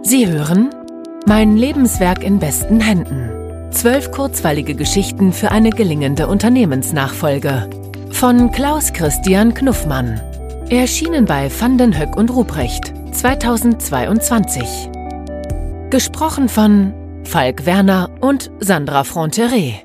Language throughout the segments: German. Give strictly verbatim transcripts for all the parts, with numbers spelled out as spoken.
Sie hören Mein Lebenswerk in besten Händen. Zwölf kurzweilige Geschichten für eine gelingende Unternehmensnachfolge. Von Klaus Christian Knuffmann. Erschienen bei Van den Höck und Ruprecht zweitausendzweiundzwanzig. Gesprochen von Falk Werner und Sandra Fronteré.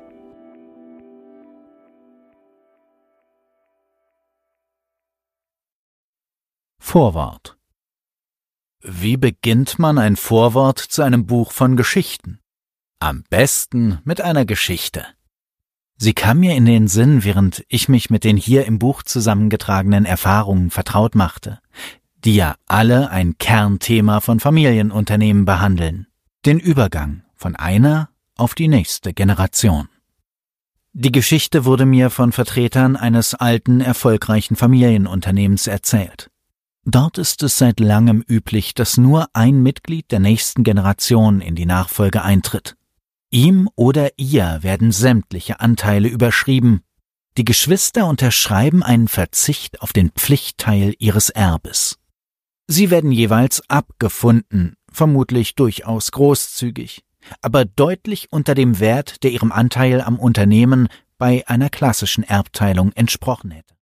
Vorwort. Wie beginnt man ein Vorwort zu einem Buch von Geschichten? Am besten mit einer Geschichte. Sie kam mir in den Sinn, während ich mich mit den hier im Buch zusammengetragenen Erfahrungen vertraut machte, die ja alle ein Kernthema von Familienunternehmen behandeln: den Übergang von einer auf die nächste Generation. Die Geschichte wurde mir von Vertretern eines alten, erfolgreichen Familienunternehmens erzählt. Dort ist es seit langem üblich, dass nur ein Mitglied der nächsten Generation in die Nachfolge eintritt. Ihm oder ihr werden sämtliche Anteile überschrieben. Die Geschwister unterschreiben einen Verzicht auf den Pflichtteil ihres Erbes. Sie werden jeweils abgefunden, vermutlich durchaus großzügig, aber deutlich unter dem Wert, der ihrem Anteil am Unternehmen bei einer klassischen Erbteilung entsprochen hätte.